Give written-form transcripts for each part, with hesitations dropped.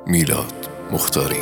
میلاد مختاری.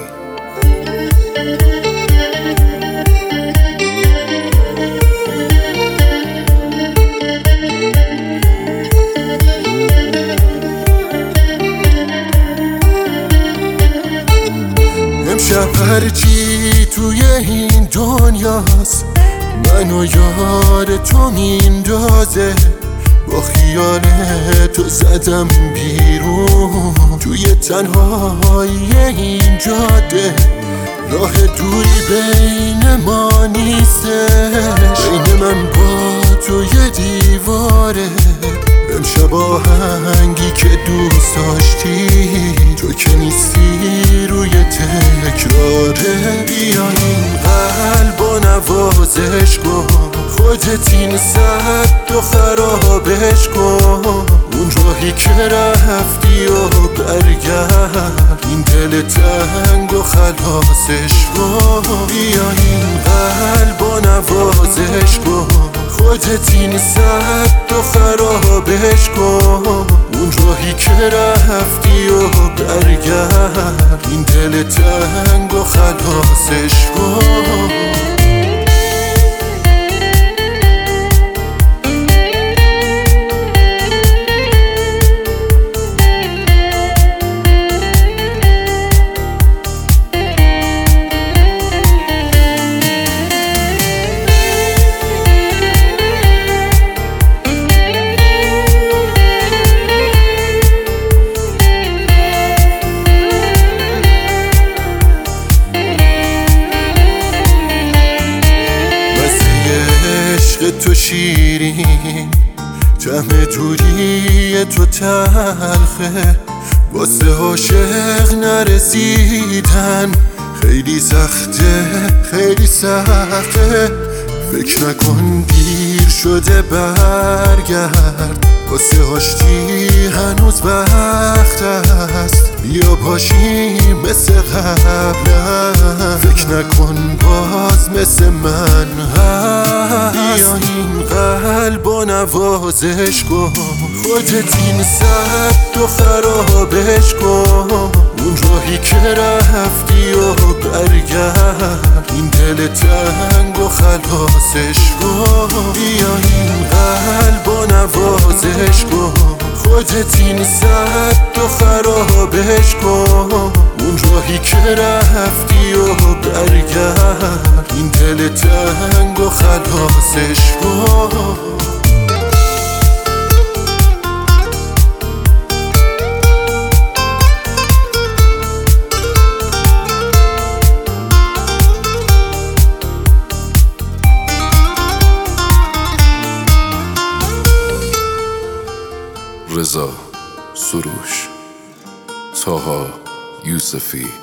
امشب هرچی توی این دنیاست منو یار تو میندازه، با خیال تو زدم بیرون توی تنهایی این جاده. راه دوری بین ما نیستش، بین من با تو یه دیواره. امشب آهنگی که دوست داشتی تو که نیستی روی تکراره. بیا این قلبو نوازش کن، خودت این سد و خرابش کن. اون راهی که رفتی و برگرد، این دل تنگ و خلاصش کن. بیا این قلبو نوازش کن، خودت این سد و خرابش کن. اون راهی که رفتی و برگرد، این دل تنگ و خلاصش کن. تو شیرین، طعم دوری تو تلخه، واسه عاشق نرسیدن خیلی سخته، خیلی سخته. فکر نکن دیر شده برگرد، واسه آشتی هنوز وقت است. بیا باشیم مثل قبلا، فکر نکن باز مثل من هست. بیا این قلبو نوازش کن، خودت این سد و خرابش کن. اون راهی که رفتی و برگرد، این دل تنگ و خلاصش کن. بیا این قلبو نوازش کن، خودت این سد و خرابش کن. اون راهی که رفتی و برگرد، این دل تنگ و خلاصش کن. رضا سروش، طاها یوسفی.